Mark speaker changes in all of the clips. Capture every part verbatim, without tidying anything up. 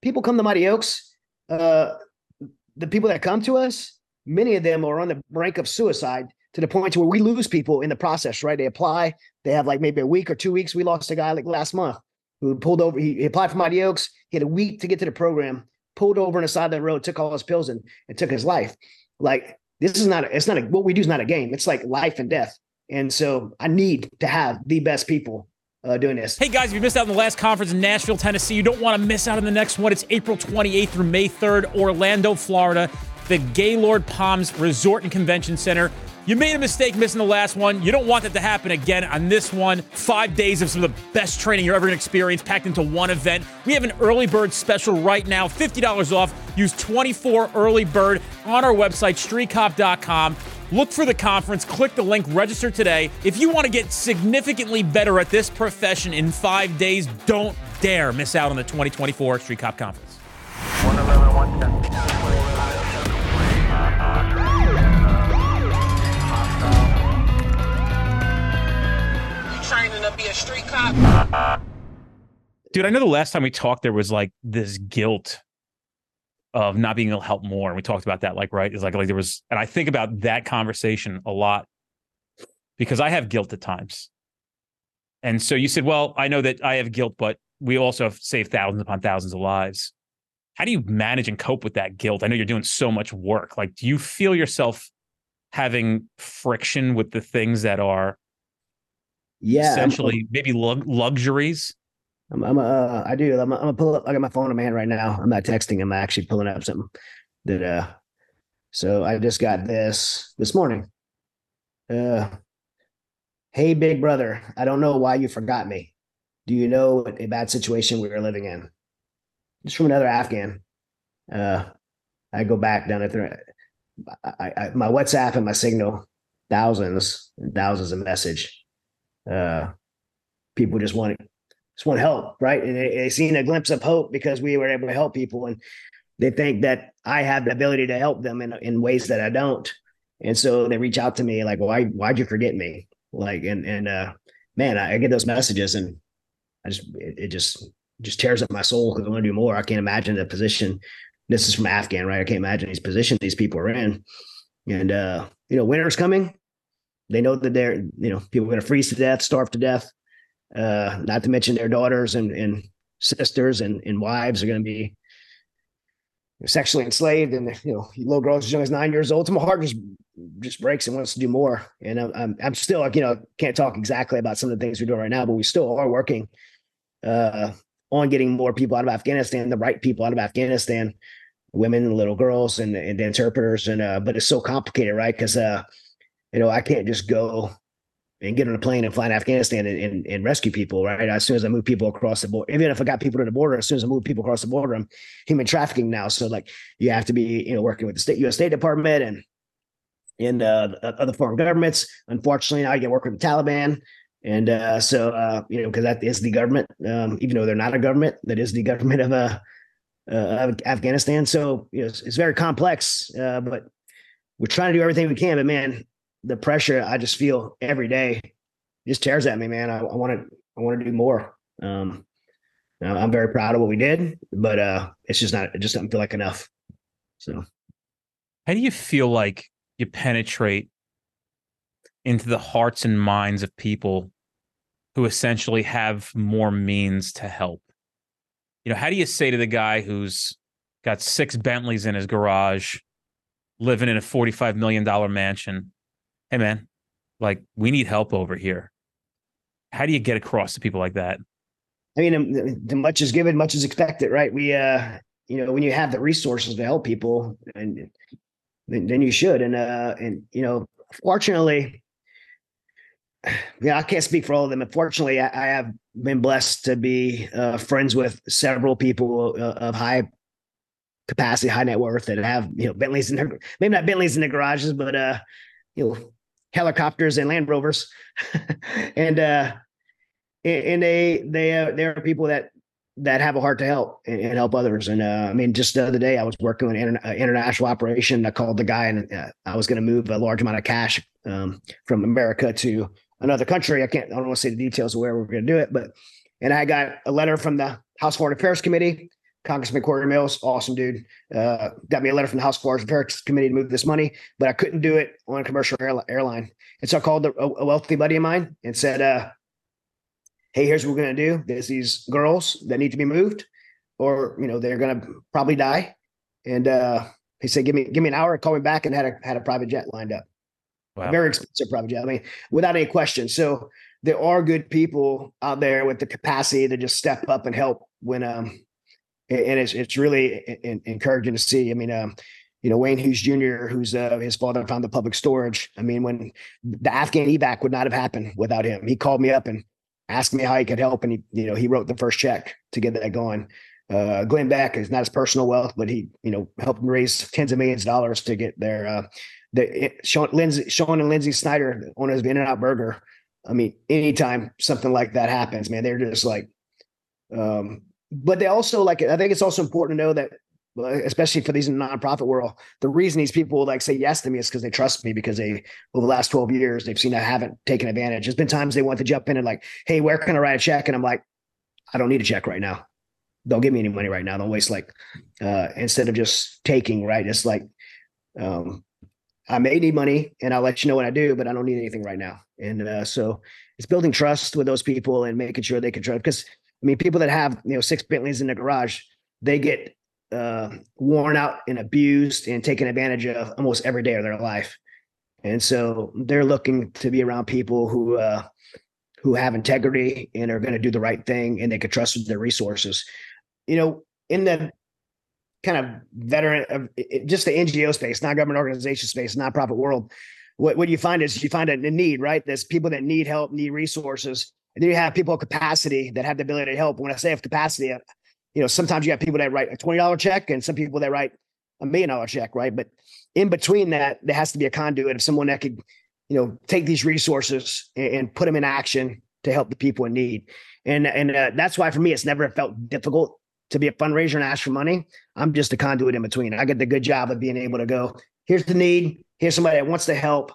Speaker 1: people come to Mighty Oaks. Uh, the people that come to us, many of them are on the brink of suicide to the point to where we lose people in the process, right? They apply, they have like maybe a week or two weeks. We lost a guy like last month who pulled over. He, he applied for Mighty Oaks. He had a week to get to the program, pulled over on the side of the road, took all his pills and, and took his life. Like, this is not, a, it's not a, what we do is not a game. It's like life and death. And so I need to have the best people uh, doing this.
Speaker 2: Hey guys, if you missed out on the last conference in Nashville, Tennessee, you don't want to miss out on the next one. It's April twenty-eighth through May third, Orlando, Florida, the Gaylord Palms Resort and Convention Center. You made a mistake missing the last one. You don't want that to happen again on this one. Five days of some of the best training you're ever going to experience packed into one event. We have an early bird special right now, fifty dollars off. Use twenty-four early bird on our website, street cop dot com. Look for the conference, click the link, register today. If you want to get significantly better at this profession in five days, don't dare miss out on the twenty twenty-four Street Cop Conference.
Speaker 3: one eleven, one ten.
Speaker 4: Training to be a street cop.
Speaker 2: Dude, I know the last time we talked, there was like this guilt of not being able to help more. And we talked about that, like, right? It's like, like there was, and I think about that conversation a lot because I have guilt at times. And so you said, well, I know that I have guilt, but we also have saved thousands upon thousands of lives. How do you manage and cope with that guilt? I know you're doing so much work. Like, do you feel yourself having friction with the things that are
Speaker 1: Yeah,
Speaker 2: essentially
Speaker 1: I'm,
Speaker 2: maybe lug- luxuries?
Speaker 1: I'm, I'm uh, I do. I'm, I'm gonna pull up. I got my phone in my hand right now. I'm not texting. I'm actually pulling up something that. Uh, so I just got this this morning. Uh, hey, big brother. I don't know why you forgot me. Do you know what a bad situation we are living in? Just from another Afghan. Uh, I go back down at the, I, I, my WhatsApp and my Signal, thousands and thousands of message. Uh, people just want just want help, right? And they, they seen a glimpse of hope because we were able to help people, and they think that I have the ability to help them in in ways that I don't. And so they reach out to me like, "Why? Why'd you forget me?" Like, and and uh, man, I, I get those messages, and I just it, it just just tears up my soul because I want to do more. I can't imagine the position. This is from Afghan, right? I can't imagine these positions these people are in. And uh, you know, winter's coming. They know that they're, you know, people are going to freeze to death, starve to death. Uh, not to mention their daughters and, and sisters and, and wives are going to be sexually enslaved, and you know, little girls as young as nine years old. So my heart just just breaks and wants to do more. And I'm I'm, I'm still like, you know, can't talk exactly about some of the things we're doing right now, but we still are working uh, on getting more people out of Afghanistan, the right people out of Afghanistan, women, and little girls, and and the interpreters. And uh, but it's so complicated, right? Because uh, you know, I can't just go and get on a plane and fly to Afghanistan and, and, and rescue people, right? As soon as I move people across the border, even if I got people to the border, as soon as I move people across the border, I'm human trafficking now. So like, you have to be, you know, working with the state, U S State Department and, and uh, other foreign governments. Unfortunately, now I get work with the Taliban. And uh, so, uh, you know, because that is the government, um, even though they're not a government, that is the government of, uh, uh, of Afghanistan. So, you know, it's, it's very complex, uh, but we're trying to do everything we can. But man, the pressure I just feel every day just tears at me, man. I want to, I want to do more. Um, I'm very proud of what we did, but uh, it's just not, it just doesn't feel like enough. So
Speaker 2: how do you feel like you penetrate into the hearts and minds of people who essentially have more means to help? You know, how do you say to the guy who's got six Bentleys in his garage, living in a forty-five million dollars mansion, hey man, like, we need help over here? How do you get across to people like that?
Speaker 1: I mean, the much is given, much is expected, right? We, uh, you know, when you have the resources to help people, and then, then you should. And, uh, and, you know, fortunately, yeah, I can't speak for all of them. Unfortunately, I, I have been blessed to be uh, friends with several people uh, of high capacity, high net worth that have, you know, Bentleys in their, maybe not Bentleys in their garages, but, uh, you know, helicopters and Land Rovers. and, uh, and they, they, uh, there are people that, that have a heart to help and, and help others. And, uh, I mean, just the other day I was working with an inter- international operation. I called the guy, and uh, I was going to move a large amount of cash, um, from America to another country. I can't, I don't want to say the details of where we're going to do it, but, and I got a letter from the House Foreign Affairs Committee Congressman Corey Mills, awesome dude. Uh, got me a letter from the House Foreign Affairs Committee to move this money, but I couldn't do it on a commercial airline. And so I called a, a wealthy buddy of mine and said, uh, hey, here's what we're going to do. There's these girls that need to be moved, or, you know, they're going to probably die. And uh, he said, give me, give me an hour, call me back, and had a, had a private jet lined up. Wow. A very expensive private jet. I mean, without any question. So there are good people out there with the capacity to just step up and help when, um, and it's it's really encouraging to see. I mean, um, you know, Wayne Hughes Junior, who's uh, his father founded public storage. I mean, when the Afghan evac would not have happened without him. He called me up and asked me how he could help, and he, you know, he wrote the first check to get that going. Uh, Glenn Beck is not his personal wealth, but he, you know, helped him raise tens of millions of dollars to get their. Uh, the Sean Lindsay, Sean and Lindsay Snyder, owners of In-N-Out Burger. I mean, anytime something like that happens, man, they're just like. Um, But they also like, I think it's also important to know that, especially for these in the nonprofit world, the reason these people like say yes to me is because they trust me, because they, over the last twelve years, they've seen I haven't taken advantage. There's been times they want to jump in and like, hey, where can I write a check? And I'm like, I don't need a check right now. Don't give me any money right now. Don't waste like, uh, instead of just taking, right. It's like, um, I may need money and I'll let you know what I do, but I don't need anything right now. And uh, so it's building trust with those people and making sure they can trust, because I mean, people that have, you know, six Bentleys in the garage, they get uh, worn out and abused and taken advantage of almost every day of their life. And so they're looking to be around people who uh, who have integrity and are going to do the right thing, and they can trust with their resources. You know, in the kind of veteran of just the N G O space, non-government organization space, nonprofit world, what, what you find is you find a need, right? There's people that need help, need resources. And then you have people of capacity that have the ability to help. When I say of capacity, you know, sometimes you have people that write a twenty dollars check and some people that write a million dollar check, right? But in between that, there has to be a conduit of someone that could, you know, take these resources and, and put them in action to help the people in need. And, and uh, that's why for me, it's never felt difficult to be a fundraiser and ask for money. I'm just a conduit in between. I get the good job of being able to go, here's the need. Here's somebody that wants to help.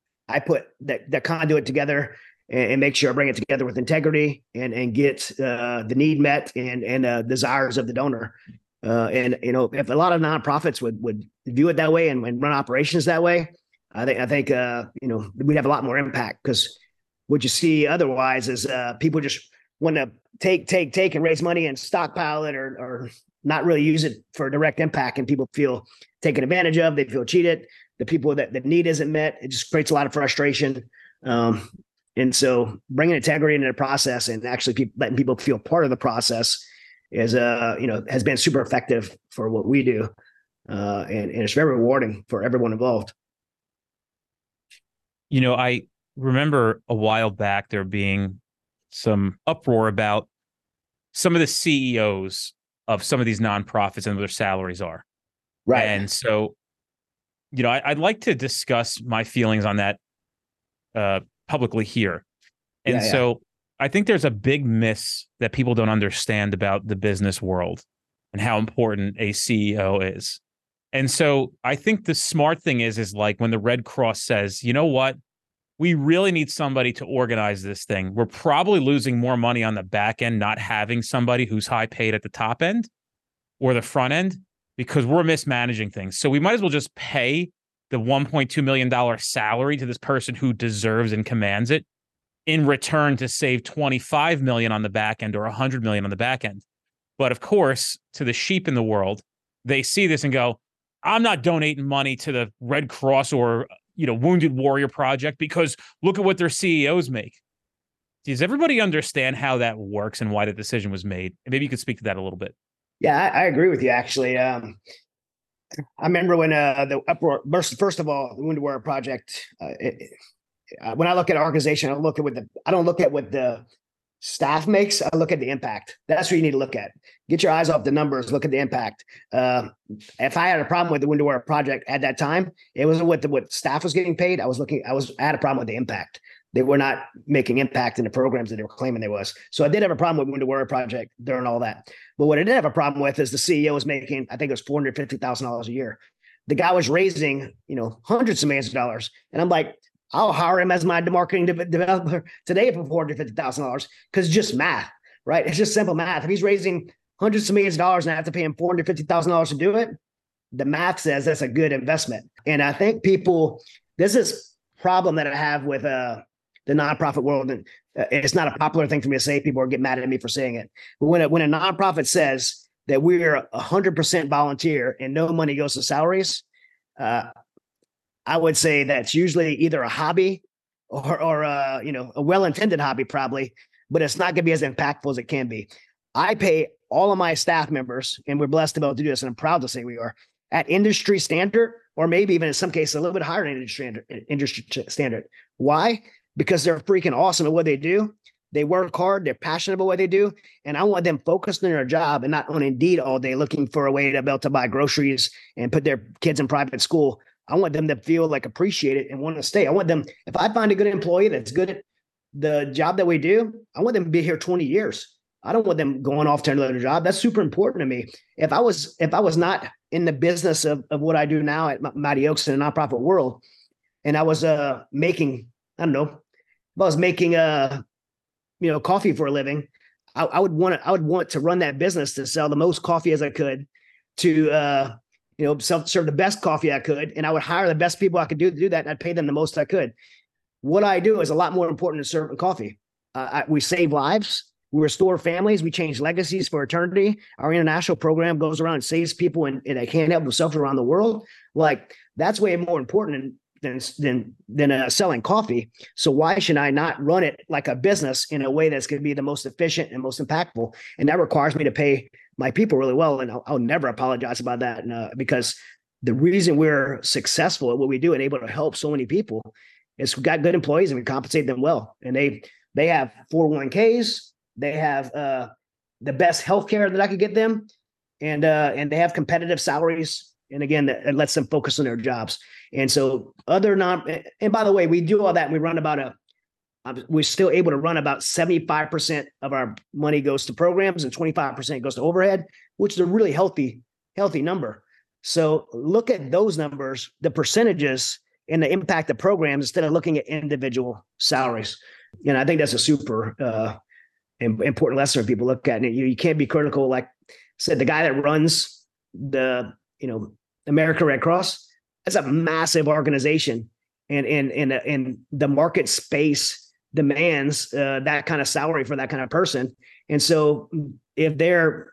Speaker 1: I put that, that conduit together and make sure I bring it together with integrity and and get uh, the need met and and uh, desires of the donor. Uh, and you know, if a lot of nonprofits would would view it that way and, and run operations that way, I think I think uh, you know, we'd have a lot more impact. Because what you see otherwise is uh, people just want to take take take and raise money and stockpile it, or or not really use it for direct impact, and people feel taken advantage of. They feel cheated. The people that the need isn't met. It just creates a lot of frustration. Um, And so bringing integrity into the process and actually pe- letting people feel part of the process is, uh, you know, has been super effective for what we do. Uh, and, and it's very rewarding for everyone involved.
Speaker 2: You know, I remember a while back there being some uproar about some of the C E Os of some of these nonprofits and what their salaries are.
Speaker 1: Right.
Speaker 2: And so, you know, I, I'd like to discuss my feelings on that uh, publicly here. And yeah, yeah. so I think there's a big miss that people don't understand about the business world and how important a C E O is. And so I think the smart thing is, is like when the Red Cross says, you know what, we really need somebody to organize this thing. We're probably losing more money on the back end, not having somebody who's high paid at the top end or the front end, because we're mismanaging things. So we might as well just pay the one point two million dollars salary to this person who deserves and commands it in return to save twenty-five million dollars on the back end or one hundred million dollars on the back end. But of course, to the sheep in the world, they see this and go, I'm not donating money to the Red Cross or, you know, Wounded Warrior Project because look at what their C E Os make. Does everybody understand how that works and why the decision was made? And maybe you could speak to that a little bit.
Speaker 1: Yeah, I, I agree with you, actually. Um, I remember when uh, the uproar, first, first of all, the Wounded Warrior Project, uh, it, uh, when I look at an organization, I look at what the, I don't look at what the staff makes. I look at the impact. That's what you need to look at. Get your eyes off the numbers, look at the impact. Uh, if I had a problem with the Wounded Warrior Project at that time, it wasn't what the, what staff was getting paid. I was looking, I was, I had a problem with the impact. They were not making impact in the programs that they were claiming they was. So I did have a problem with Wounded Warrior Project during all that. But what I did have a problem with is the C E O was making, I think it was four hundred fifty thousand dollars a year. The guy was raising, you know, hundreds of millions of dollars. And I'm like, I'll hire him as my marketing de- developer today for four hundred fifty thousand dollars because it's just math, right? It's just simple math. If he's raising hundreds of millions of dollars and I have to pay them four hundred fifty thousand dollars to do it, the math says that's a good investment. And I think people, this is problem that I have with uh, the nonprofit world. And uh, it's not a popular thing for me to say. People are getting mad at me for saying it. But when a, when a nonprofit says that we're one hundred percent volunteer and no money goes to salaries, uh, I would say that's usually either a hobby or, or uh, you know, a well-intended hobby probably, but it's not going to be as impactful as it can be. I pay all of my staff members, and we're blessed to be able to do this, and I'm proud to say we are, at industry standard, or maybe even in some cases a little bit higher than industry standard. Industry standard. Why? Because they're freaking awesome at what they do. They work hard. They're passionate about what they do, and I want them focused on their job and not on Indeed all day looking for a way to be able to buy groceries and put their kids in private school. I want them to feel like appreciated and want to stay. I want them, if I find a good employee that's good at the job that we do, I want them to be here twenty years. I don't want them going off to another job. That's super important to me. If I was, if I was not in the business of, of what I do now at Mighty Oaks in the nonprofit world, and I was uh, making, I don't know, if I was making uh, you know, coffee for a living, I, I would want to, I would want to run that business to sell the most coffee as I could, to uh, you know, self, serve the best coffee I could, and I would hire the best people I could do to do that, and I'd pay them the most I could. What I do is a lot more important than serving coffee. Uh, I, we save lives. We restore families. We change legacies for eternity. Our international program goes around and saves people, and, and they can't help themselves around the world. Like, that's way more important than than than uh, selling coffee. So why should I not run it like a business in a way that's going to be the most efficient and most impactful? And that requires me to pay my people really well. And I'll, I'll never apologize about that. And, uh, because the reason we're successful at what we do and able to help so many people is we've got good employees and we compensate them well. And they they have four oh one k's. They have uh, the best healthcare that I could get them, and uh, and they have competitive salaries. And again, that, that lets them focus on their jobs. And so other non, and by the way, we do all that. And we run about a, we're still able to run about seventy-five percent of our money goes to programs and twenty-five percent goes to overhead, which is a really healthy, healthy number. So look at those numbers, the percentages and the impact of programs instead of looking at individual salaries. And I think that's a super uh, important lesson for people to look at. And you, you can't be critical. Like I said, the guy that runs the, you know, American Red Cross, that's a massive organization, and and and and the market space demands uh, that kind of salary for that kind of person. And so if they're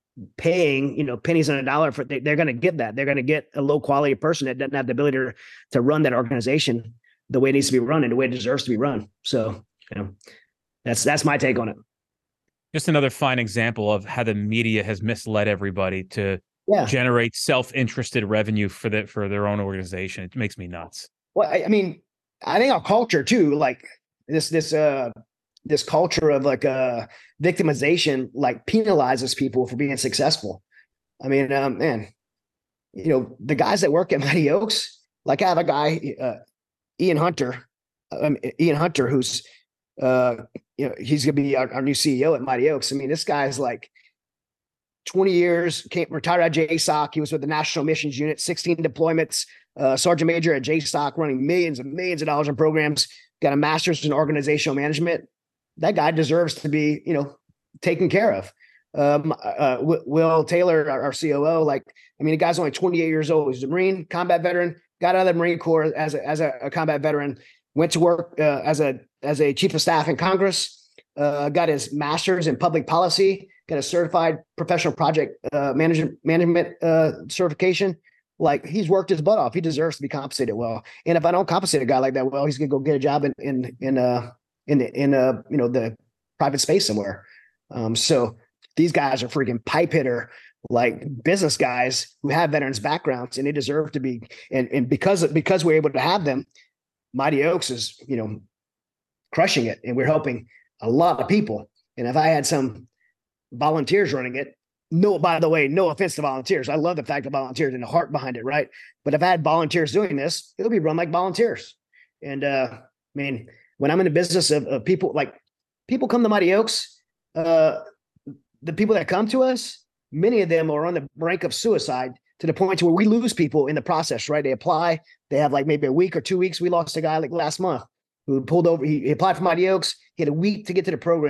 Speaker 1: paying, you know, pennies on a dollar for, they, they're going to get that. They're going to get a low quality person that doesn't have the ability to, to run that organization the way it needs to be run and the way it deserves to be run. So, you know, that's that's my take on it.
Speaker 2: Just another fine example of how the media has misled everybody to yeah. generate self-interested revenue for the, for their own organization. It makes me nuts.
Speaker 1: Well, I, I mean, I think our culture too, like this, this, uh, this culture of like uh, victimization, like penalizes people for being successful. I mean, um, man, you know, the guys that work at Mighty Oaks, like I have a guy, uh, Ian Hunter, um, Ian Hunter, who's, uh, you know, he's going to be our, our new C E O at Mighty Oaks. I mean, this guy's like twenty years, came retired at J SOC. He was with the National Missions Unit, sixteen deployments, uh, Sergeant Major at J SOC, running millions and millions of dollars in programs, got a master's in organizational management. That guy deserves to be, you know, taken care of. Um, uh, Will Taylor, our, our C O O, like, I mean, the guy's only twenty-eight years old. He's a Marine, combat veteran, got out of the Marine Corps as a, as a, a combat veteran, went to work uh, as a as a chief of staff in Congress, uh, got his master's in public policy, got a certified professional project uh, management management uh, certification. Like, he's worked his butt off. He deserves to be compensated well. And if I don't compensate a guy like that well, he's gonna go get a job in in in uh in the, in uh you know the private space somewhere. Um, so these guys are freaking pipe hitter, like business guys who have veterans backgrounds, and they deserve to be. And and because because we're able to have them, Mighty Oaks is, you know, crushing it, and we're helping a lot of people. And if I had some volunteers running it, no, by the way, no offense to volunteers, I love the fact of volunteers and the heart behind it, right? But if I had volunteers doing this, it'll be run like volunteers. And uh, I mean, when I'm in the business of, of people, like people come to Mighty Oaks, uh, the people that come to us, many of them are on the brink of suicide, to the point to where we lose people in the process, right? They apply, they have like maybe a week or two weeks. We lost a guy like last month who pulled over. He, he applied for Mighty Oaks. He had a week to get to the program.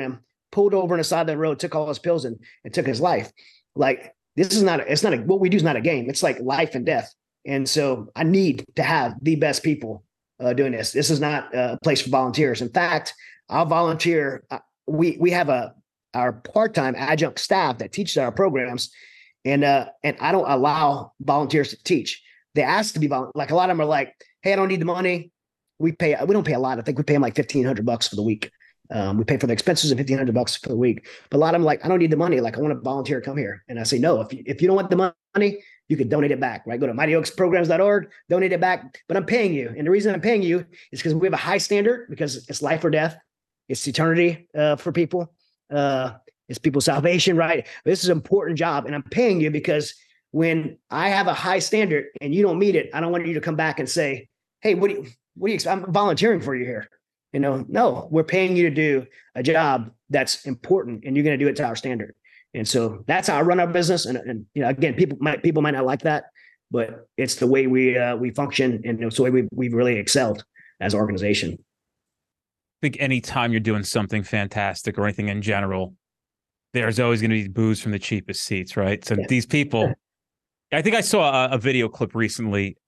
Speaker 1: pulled over on the side of the road, took all his pills and, and took his life. Like, this is not, a, it's not a, what we do is not a game. It's like life and death. And so I need to have the best people uh, doing this. This is not a place for volunteers. In fact, I'll volunteer. Uh, we, we have a, our part-time adjunct staff that teaches our programs. And, uh, and I don't allow volunteers to teach. They ask to be volunteer. Like, a lot of them are like, hey, I don't need the money. We pay, we don't pay a lot. I think we pay them like fifteen hundred bucks for the week. Um, we pay for the expenses and fifteen hundred bucks for the week. But a lot of them like, I don't need the money. Like, I want to volunteer to come here. And I say, no, if you, if you don't want the money, you can donate it back, right? Go to mighty oaks programs dot org, donate it back. But I'm paying you. And the reason I'm paying you is because we have a high standard, because it's life or death. It's eternity uh, for people. Uh, it's people's salvation, right? This is an important job. And I'm paying you because when I have a high standard and you don't meet it, I don't want you to come back and say, hey, what do you, what do you, I'm volunteering for you here. You know, no, we're paying you to do a job that's important, and you're going to do it to our standard. And so that's how I run our business. And, and you know, again, people might people might not like that, but it's the way we uh, we function, and it's the way we we've really excelled as an organization.
Speaker 2: I think anytime you're doing something fantastic or anything in general, there's always going to be booze from the cheapest seats, right? So yeah. These people, I think I saw a, a video clip recently.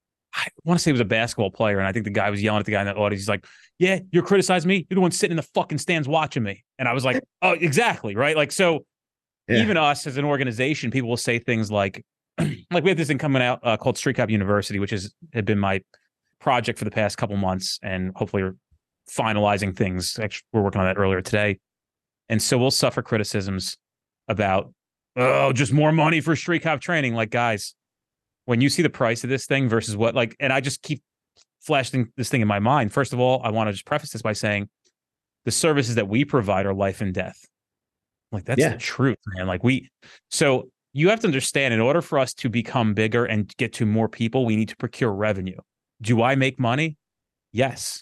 Speaker 2: I want to say it was a basketball player, and I think the guy was yelling at the guy in the audience. He's like, yeah, you're criticizing me. You're the one sitting in the fucking stands watching me. And I was like, oh, exactly, right? Like, so yeah. Even us as an organization, people will say things like, like we have this thing coming out uh, called Street Cop University, which has had been my project for the past couple months, and hopefully we're finalizing things. Actually, we're working on that earlier today. And so we'll suffer criticisms about, oh, just more money for street cop training. Like, guys, when you see the price of this thing versus what, like, and I just keep flashing this thing in my mind. First of all, I want to just preface this by saying the services that we provide are life and death. Like, that's yeah. the truth, man. Like, we, so you have to understand, in order for us to become bigger and get to more people, we need to procure revenue. Do I make money? Yes.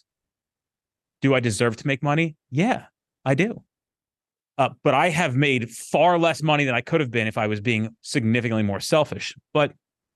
Speaker 2: Do I deserve to make money? Yeah, I do. Uh, but I have made far less money than I could have been if I was being significantly more selfish. But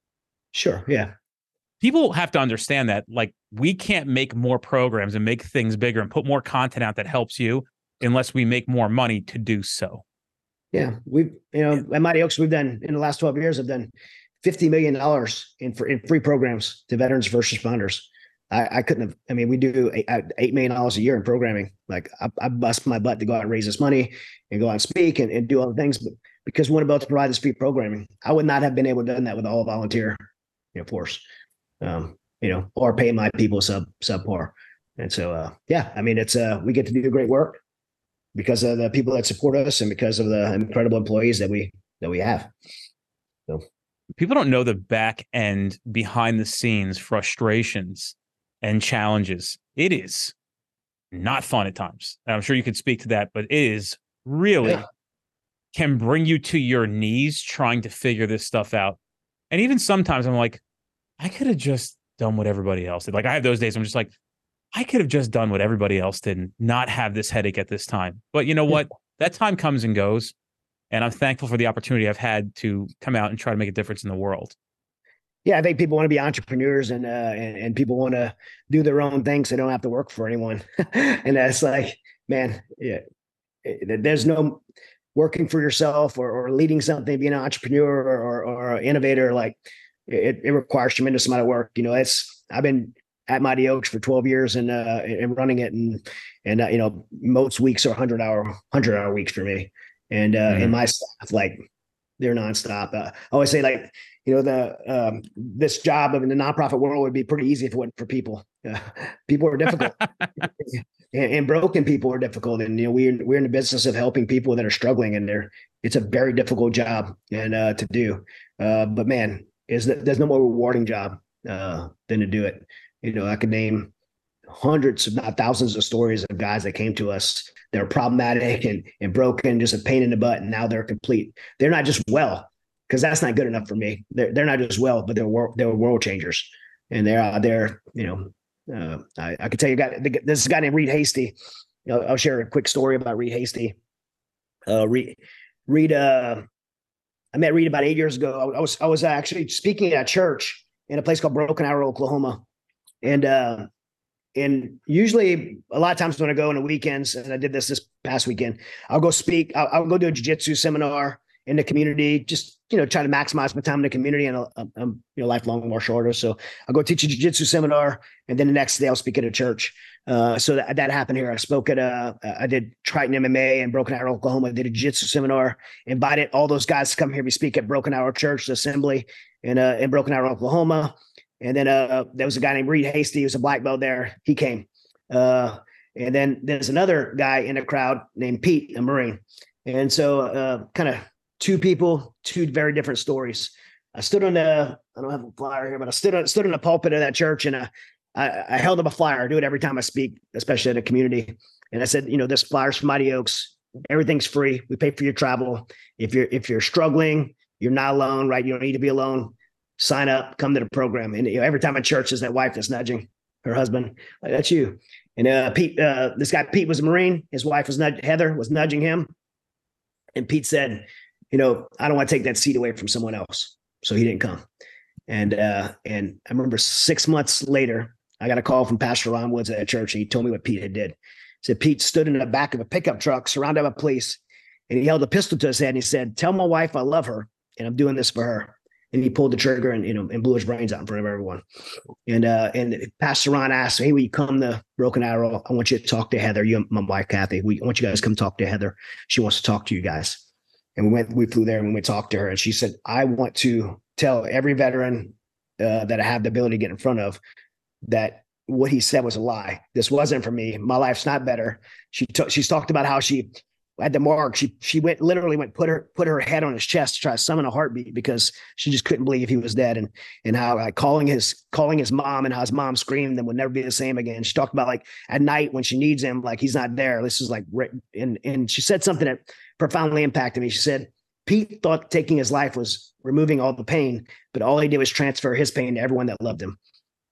Speaker 1: sure, yeah.
Speaker 2: People have to understand that, like, we can't make more programs and make things bigger and put more content out that helps you unless we make more money to do so.
Speaker 1: Yeah, we've, you know, at Mighty Oaks, we've done, in the last twelve years, I've done fifty million dollars in, for, in free programs to veterans, first responders. I, I couldn't have, I mean, we do eight, eight million dollars a year in programming. Like, I, I bust my butt to go out and raise this money and go out and speak and, and do all the things, but because we want to be able to provide this free programming, I would not have been able to do that with all volunteer, you know, force, um, you know, or pay my people sub subpar. And so, uh, yeah, I mean, it's, uh, we get to do great work because of the people that support us and because of the incredible employees that we, that we have. So
Speaker 2: people don't know the back end, behind the scenes frustrations and challenges. It is not fun at times. And I'm sure you could speak to that, but it is really yeah. can bring you to your knees trying to figure this stuff out. And even sometimes I'm like, I could have just done what everybody else did. Like, I have those days I'm just like, I could have just done what everybody else did and not have this headache at this time. But you know what? That time comes and goes. And I'm thankful for the opportunity I've had to come out and try to make a difference in the world.
Speaker 1: Yeah, I think people want to be entrepreneurs and uh, and, and people want to do their own things. They don't have to work for anyone. And that's like, man, yeah, it, there's no working for yourself or, or leading something, being an entrepreneur or, or, or an innovator. Like, it, it requires tremendous amount of work. You know, it's, I've been at Mighty Oaks for twelve years and uh, and running it, and and uh, you know, most weeks are hundred hour hundred hour weeks for me. And uh, mm-hmm. and my staff, like, they're nonstop. Uh, I always say, like, you know, the um, this job in the nonprofit world would be pretty easy if it wasn't for people. Uh, people are difficult, and, and broken people are difficult. And you know, we're we're in the business of helping people that are struggling, and they're it's a very difficult job and uh, to do. Uh, but man, is that there's no more rewarding job uh, than to do it. You know, I could name hundreds, if not thousands, of stories of guys that came to us that are problematic and, and broken, just a pain in the butt, and now they're complete. They're not just well, because that's not good enough for me. They're they're not just well, but they're world, they're world changers, and they're out there. You know, uh, I, I could tell you, got this guy named Reed Hasty. You know, I'll share a quick story about Reed Hasty. Uh, Reed, Reed, uh, I met Reed about eight years ago. I, I was I was actually speaking at a church in a place called Broken Arrow, Oklahoma, and. Uh, and usually a lot of times when I go on the weekends, and I did this this past weekend, I'll go speak. I'll, I'll go do a jiu-jitsu seminar in the community, just, you know, try to maximize my time in the community. And I'm, I'm you know, lifelong martial artist. So I'll go teach a jiu-jitsu seminar. And then the next day I'll speak at a church. Uh, so that, that happened here. I spoke at a, I did Triton M M A in Broken Arrow, Oklahoma. I did a jiu-jitsu seminar, invited all those guys to come here. We speak at Broken Arrow Church, the assembly in, uh, in Broken Arrow, Oklahoma. And then uh, there was a guy named Reed Hasty. He was a black belt there. He came. Uh, and then there's another guy in the crowd named Pete, a Marine. And so uh, kind of two people, two very different stories. I stood on the, I don't have a flyer here, but I stood on, stood in the pulpit of that church, and I, I, I held up a flyer. I do it every time I speak, especially in the community. And I said, you know, this flyer's from Mighty Oaks. Everything's free. We pay for your travel. If you're, if you're struggling, you're not alone, right? You don't need to be alone. Sign up, come to the program. And you know, every time a church is that wife that's nudging her husband, like, that's you. And uh, Pete, uh, this guy, Pete, was a Marine. His wife was nudge, Heather was nudging him. And Pete said, you know, I don't want to take that seat away from someone else. So he didn't come. And, uh, and I remember six months later, I got a call from Pastor Ron Woods at a church. And he told me what Pete had did. He said, Pete stood in the back of a pickup truck surrounded by police. And he held a pistol to his head. And he said, tell my wife I love her. And I'm doing this for her. And he pulled the trigger and, you know, and blew his brains out in front of everyone. And, uh, and Pastor Ron asked, hey, will you come to Broken Arrow? I want you to talk to Heather. You, my wife, Kathy, we, I want you guys to come talk to Heather. She wants to talk to you guys. And we went, we flew there and we talked to her. And she said, I want to tell every veteran uh, that I have the ability to get in front of that what he said was a lie. This wasn't for me. My life's not better. She took, she's talked about how she, at the morgue, she she went literally went put her put her head on his chest to try to summon a heartbeat because she just couldn't believe he was dead, and and how like calling his calling his mom and how his mom screamed and would never be the same again. She talked about like at night when she needs him, like he's not there. This is like, and and she said something that profoundly impacted me. She said Pete thought taking his life was removing all the pain, but all he did was transfer his pain to everyone that loved him.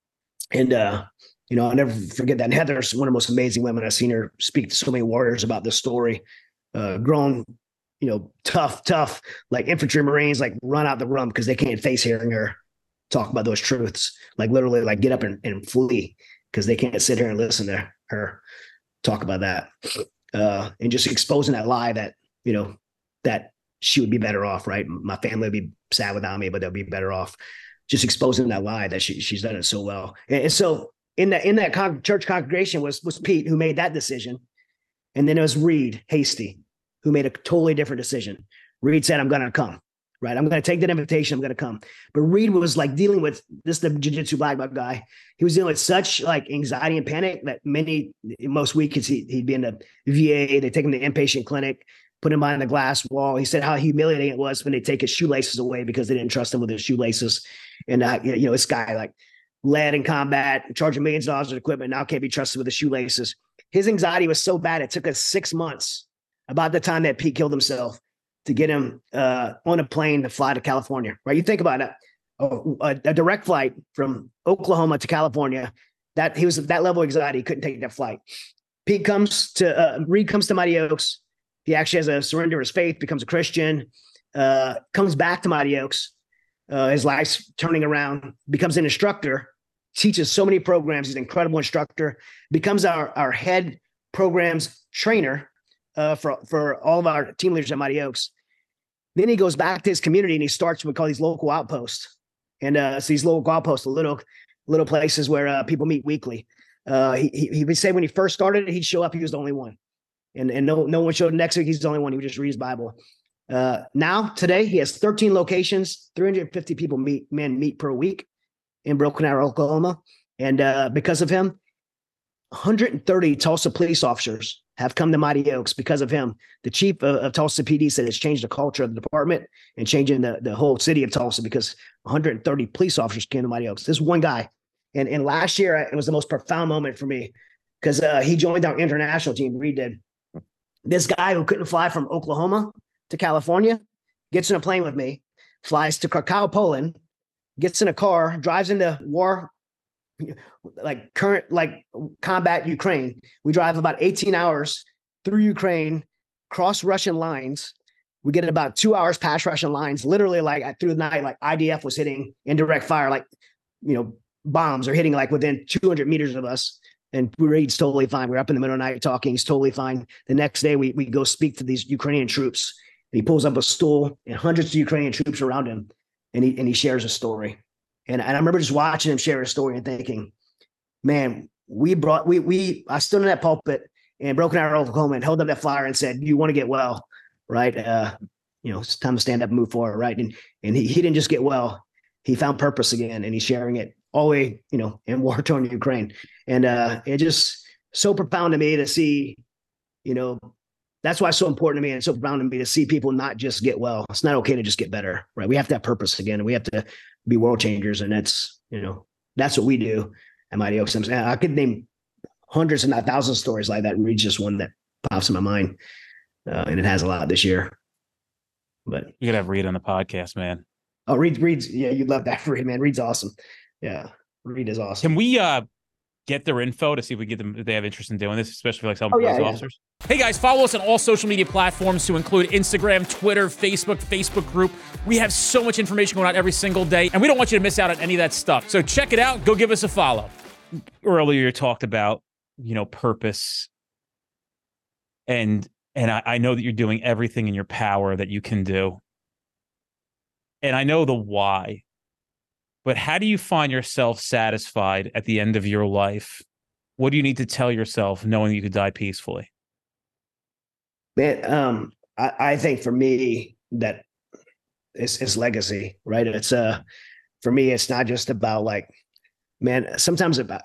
Speaker 1: And uh, you know, I'll never forget that. And Heather's one of the most amazing women. I've seen her speak to so many warriors about this story. Uh, grown, you know, tough, tough, like infantry Marines, like run out the room because they can't face hearing her talk about those truths. Like literally, like get up and, and flee because they can't sit here and listen to her talk about that. Uh, and just exposing that lie that, you know, that she would be better off, right? My family would be sad without me, but they'll be better off. Just exposing that lie that she she's done it so well. And, and so in that in that con- church congregation was was Pete who made that decision, and then it was Reed Hasty who made a totally different decision. Reed said, I'm going to come, right? I'm going to take that invitation. I'm going to come. But Reed was like dealing with this, the jiu-jitsu black belt guy. He was dealing with such like anxiety and panic that many, most weeks he, he'd be in the V A. They take him to the inpatient clinic, put him behind the glass wall. He said how humiliating it was when they take his shoelaces away because they didn't trust him with his shoelaces. And, uh, you know, this guy like led in combat, charging millions of dollars of equipment, now can't be trusted with the shoelaces. His anxiety was so bad, it took us six months about the time that Pete killed himself to get him uh, on a plane to fly to California, right? You think about it, a, a direct flight from Oklahoma to California, that he was that level of anxiety, he couldn't take that flight. Pete comes to, uh, Reed comes to Mighty Oaks. He actually has a surrender of his faith, becomes a Christian, uh, comes back to Mighty Oaks. Uh, his life's turning around, becomes an instructor, teaches so many programs. He's an incredible instructor, becomes our, our head programs trainer uh, for, for all of our team leaders at Mighty Oaks. Then he goes back to his community and he starts what we call these local outposts. And uh, so these local outposts, little, little places where uh, people meet weekly. Uh, he, he, he would say when he first started, he'd show up, he was the only one. And, and no, no one showed next week, he's the only one. He would just read his Bible. Uh, now, today, he has thirteen locations, three hundred fifty people meet, men meet per week in Broken Arrow, Oklahoma. And uh, because of him, one hundred thirty Tulsa police officers have come to Mighty Oaks because of him. The chief of, of Tulsa P D said it's changed the culture of the department and changing the, the whole city of Tulsa because one hundred thirty police officers came to Mighty Oaks. This one guy. And, and last year, it was the most profound moment for me because uh, he joined our international team. Reed did. This guy who couldn't fly from Oklahoma to California gets in a plane with me, flies to Krakow, Poland, gets in a car, drives into war, like current, like combat Ukraine. We drive about eighteen hours through Ukraine, cross Russian lines. We get about two hours past Russian lines, literally like through the night, like I D F was hitting indirect fire, like, you know, bombs are hitting like within two hundred meters of us. and Reed's totally fine. We're up in the middle of the night talking. He's totally fine. The next day, we we go speak to these Ukrainian troops. And he pulls up a stool and hundreds of Ukrainian troops around him, and he and he shares a story. And, and I remember just watching him share a story and thinking, man, we brought we we I stood in that pulpit in Broken Arrow, Oklahoma, and held up that flyer and said, "You want to get well, right? Uh, you know, it's time to stand up and move forward, right?" And and he he didn't just get well. He found purpose again, and he's sharing it all the way, you know, in war-torn Ukraine. And uh, it just so profound to me to see, you know, that's why it's so important to me, and it's so profound to me to see people not just get well. It's not okay to just get better, right? We have to have purpose again, and we have to be world changers, and that's, you know, that's what we do at Mighty Oaks. I could name hundreds and not thousands of stories like that. Reed's just one that pops in my mind, uh, and it has a lot this year. But
Speaker 2: you could have Reed on the podcast, man.
Speaker 1: Oh, Reed, Reed's, yeah, you'd love that, Reed, man. Reed's awesome. Yeah, Reed is awesome.
Speaker 2: Can we uh, get their info to see if we get them, if they have interest in doing this, especially for like some
Speaker 1: oh, yeah,
Speaker 2: police
Speaker 1: yeah.
Speaker 2: officers? Hey guys, follow us on all social media platforms to include Instagram, Twitter, Facebook, Facebook group. We have so much information going out every single day, and we don't want you to miss out on any of that stuff. So check it out. Go give us a follow. Earlier, you talked about, you know, purpose, and and I, I know that you're doing everything in your power that you can do. And I know the why, but how do you find yourself satisfied at the end of your life? What do you need to tell yourself knowing you could die peacefully?
Speaker 1: Man, um, I, I think for me that it's, it's legacy, right? It's uh, for me, it's not just about like, man, sometimes about,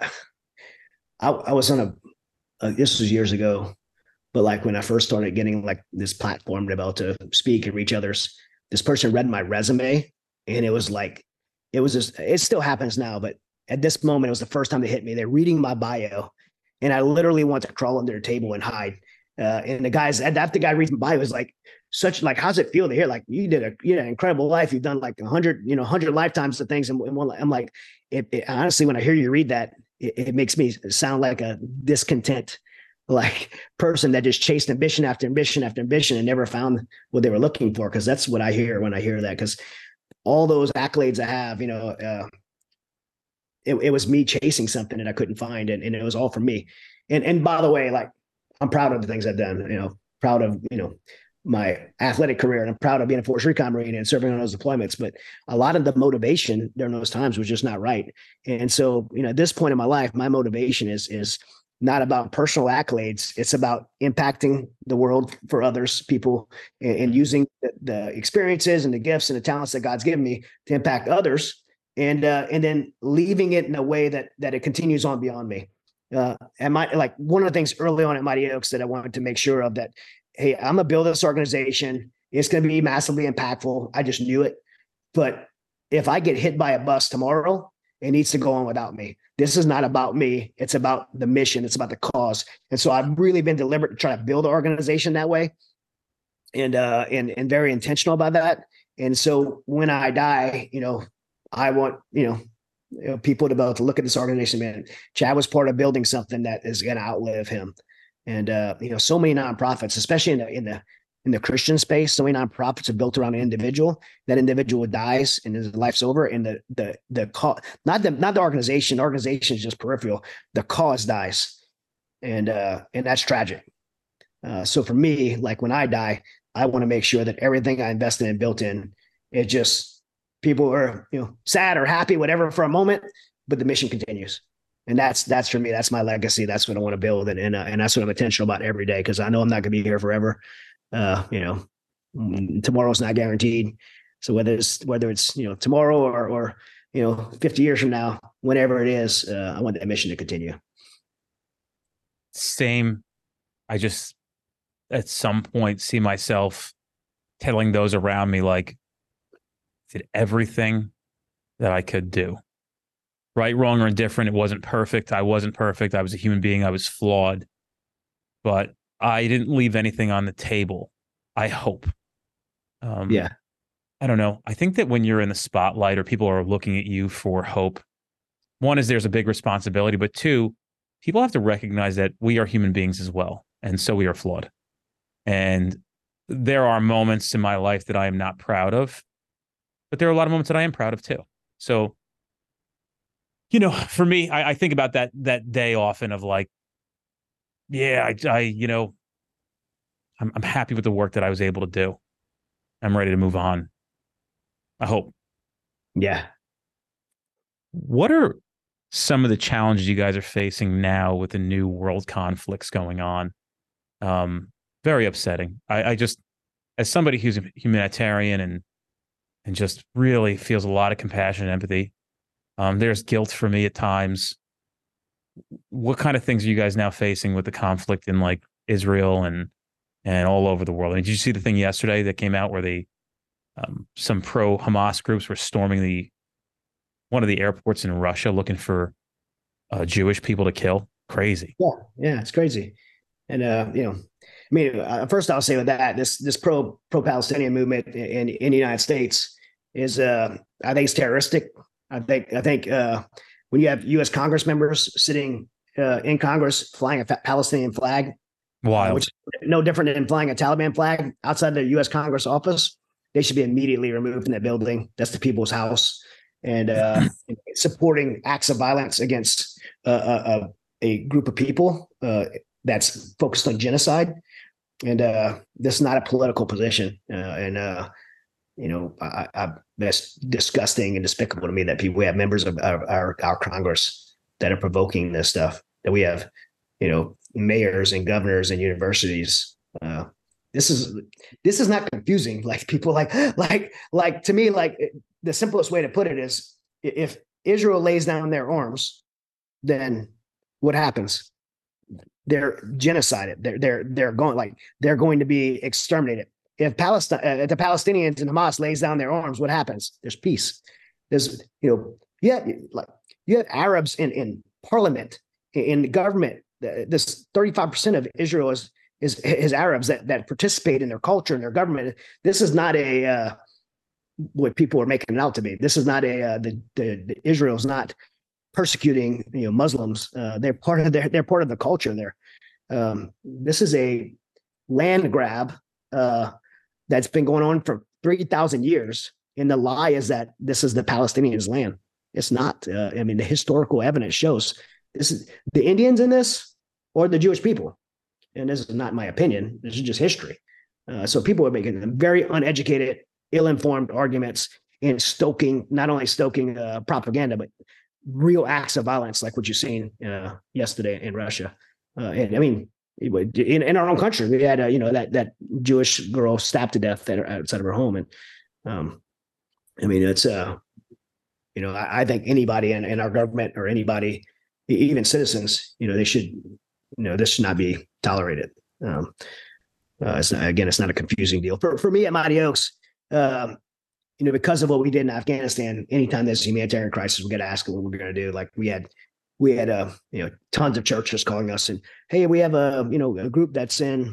Speaker 1: I, I was on a, uh, this was years ago, but like when I first started getting like this platform to be able to speak and reach others, this person read my resume, and it was like, it was just, it still happens now, but at this moment, it was the first time they hit me. They're reading my bio, and I literally want to crawl under a table and hide. Uh, and the guys, after the guy reads my bio, was like, such like, how's it feel to hear like you did a you know incredible life? You've done like a hundred, you know, hundred lifetimes of things. And I'm like, it, it, honestly, when I hear you read that, it, it makes me sound like a discontent, like person that just chased ambition after ambition after ambition and never found what they were looking for. Cause that's what I hear when I hear that. Cause all those accolades I have, you know, uh, it, it was me chasing something that I couldn't find. And, and it was all for me. And, and by the way, like, I'm proud of the things I've done, you know, proud of, you know, my athletic career, and I'm proud of being a Force Recon Marine and serving on those deployments. But a lot of the motivation during those times was just not right. And so, you know, at this point in my life, my motivation is, is not about personal accolades. It's about impacting the world for others, people, and, and using the, the experiences and the gifts and the talents that God's given me to impact others. And, uh, and then leaving it in a way that, that it continues on beyond me. Uh, and my, like one of the things early on at Mighty Oaks that I wanted to make sure of that, hey, I'm gonna build this organization. It's going to be massively impactful. I just knew it. But if I get hit by a bus tomorrow, it needs to go on without me. This is not about me. It's about the mission. It's about the cause. And so I've really been deliberate to try to build an organization that way, and, uh, and, and very intentional about that. And so when I die, you know, I want, you know, you know, people to be able to look at this organization, man, Chad was part of building something that is going to outlive him. And, uh, you know, so many nonprofits, especially in the, in the, in the Christian space, so many nonprofits are built around an individual. That individual dies and his life's over. And the, the, the cause, not the, not the organization, the organization is just peripheral. The cause dies. And, uh, and that's tragic. Uh, so for me, like when I die, I want to make sure that everything I invested in, built in, it just, people are, you know, sad or happy, whatever, for a moment, but the mission continues. And that's, that's for me, that's my legacy. That's what I want to build. And, and, uh, and that's what I'm intentional about every day. Cause I know I'm not going to be here forever. Uh, you know, tomorrow's not guaranteed. So whether it's, whether it's, you know, tomorrow or, or, you know, fifty years from now, whenever it is, uh, I want that mission to continue.
Speaker 2: Same. I just, at some point, see myself telling those around me, like, did everything that I could do. Right, wrong, or indifferent. It wasn't perfect. I wasn't perfect. I was a human being. I was flawed. But I didn't leave anything on the table, I hope. Um,
Speaker 1: yeah.
Speaker 2: I don't know. I think that when you're in the spotlight or people are looking at you for hope, one is there's a big responsibility, but two, people have to recognize that we are human beings as well. And so we are flawed. And there are moments in my life that I am not proud of, but there are a lot of moments that I am proud of too. So you know, for me, I, I think about that that day often of like, yeah, I, I you know, I'm I'm happy with the work that I was able to do. I'm ready to move on. I hope.
Speaker 1: Yeah.
Speaker 2: What are some of the challenges you guys are facing now with the new world conflicts going on? Um, very upsetting. I, I just, as somebody who's a humanitarian and and just really feels a lot of compassion and empathy, um, there's guilt for me at times. What kind of things are you guys now facing with the conflict in like Israel and and all over the world? I mean, did you see the thing yesterday that came out where they um, some pro Hamas groups were storming the one of the airports in Russia looking for uh, Jewish people to kill? Crazy.
Speaker 1: Yeah. Yeah. It's crazy. And, uh, you know, I mean, uh, first I'll say with that, this, this pro, pro Palestinian movement in, in the United States is, uh, I think it's terroristic. I think, I think, uh, when you have U S Congress members sitting, uh, in Congress flying a Palestinian flag,
Speaker 2: Wild.
Speaker 1: uh, which is no different than flying a Taliban flag outside the U S Congress office, they should be immediately removed from that building. That's the people's house. And uh, supporting acts of violence against uh, a, a group of people uh, that's focused on genocide. And uh, this is not a political position. Uh, and, uh, you know, I, I, that's disgusting and despicable to me that people, we have members of our, our, our Congress that are provoking this stuff, that we have, you know, mayors and governors and universities. Uh, this is this is not confusing. Like people like like like to me, like the simplest way to put it is if Israel lays down their arms, then what happens? They're genocided. They're they're they're going like they're going to be exterminated. If Palestine, uh, if the Palestinians and Hamas lays down their arms, what happens? There's peace. There's you know yeah like you have Arabs in in parliament, in the government. This thirty-five percent of Israel is is is Arabs that that participate in their culture and their government. This is not a uh, what people are making it out to be. This is not a uh, the, the the Israel's not persecuting you know Muslims. Uh, they're part of their they're part of the culture there. Um, this is a land grab uh, that's been going on for three thousand years, and the lie is that this is the Palestinians' land. It's not. Uh, I mean, the historical evidence shows this is the Indians in this or the Jewish people. And this is not my opinion. This is just history. Uh, so people are making very uneducated, ill-informed arguments and stoking, not only stoking uh, propaganda, but real acts of violence like what you've seen uh, yesterday in Russia. Uh, and I mean, in, in our own country, we had, uh, you know, that that Jewish girl stabbed to death outside of her home. And um, I mean, it's, uh, you know, I, I think anybody in, in our government or anybody, even citizens, you know, they should, you know, this should not be tolerated. Um, uh, it's not, again, it's not a confusing deal. For for me at Mighty Oaks, um, you know, because of what we did in Afghanistan, anytime there's a humanitarian crisis, we got to ask what we're going to do. Like we had, we had, uh, you know, tons of churches calling us and, hey, we have a, you know, a group that's in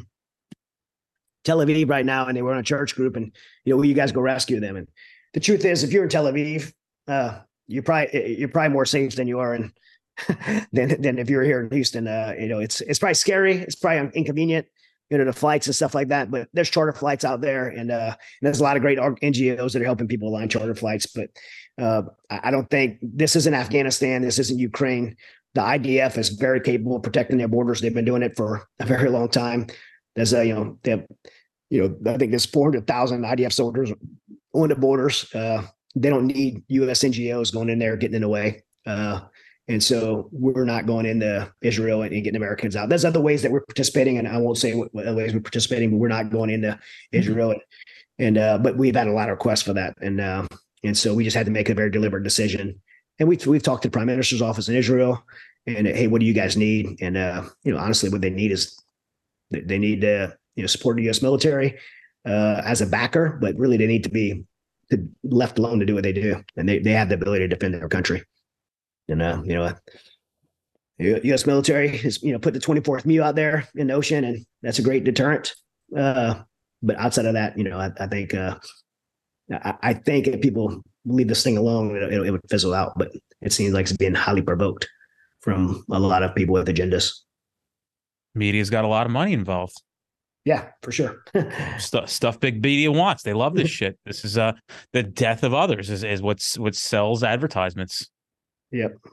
Speaker 1: Tel Aviv right now, and they were on a church group, and you know, will you guys go rescue them? And the truth is, if you're in Tel Aviv, uh, you're probably you're probably more safe than you are in. than than if you're here in Houston. Uh, you know, it's it's probably scary. It's probably inconvenient, you know, the flights and stuff like that. But there's charter flights out there, and, uh, and there's a lot of great N G Os that are helping people line charter flights. But uh, I don't think this isn't Afghanistan. This isn't Ukraine. The I D F is very capable of protecting their borders. They've been doing it for a very long time. There's a, you know, they have, you know, I think there's four hundred thousand I D F soldiers on the borders. Uh, they don't need U S N G Os going in there, getting in the way. Uh, And so we're not going into Israel and, and getting Americans out. There's other ways that we're participating, and I won't say what, what other ways we're participating, but we're not going into Israel. And, and uh, but we've had a lot of requests for that, and uh, and so we just had to make a very deliberate decision. And we've we've talked to the Prime Minister's office in Israel, and uh, hey, what do you guys need? And uh, you know, honestly, what they need is they, they need to you know support the U S military uh, as a backer, but really they need to be left alone to do what they do, and they they have the ability to defend their country. And, uh, you know, U S military has, you know, put the twenty-fourth M E U out there in the ocean, and that's a great deterrent. Uh, but outside of that, you know, I, I think, uh, I, I think if people leave this thing alone, it, it, it would fizzle out. But it seems like it's being highly provoked from a lot of people with agendas.
Speaker 2: Media's got a lot of money involved.
Speaker 1: Yeah, for sure.
Speaker 2: stuff, stuff big media wants. They love this shit. This is uh, the death of others is, is what's what sells advertisements.
Speaker 1: Yep.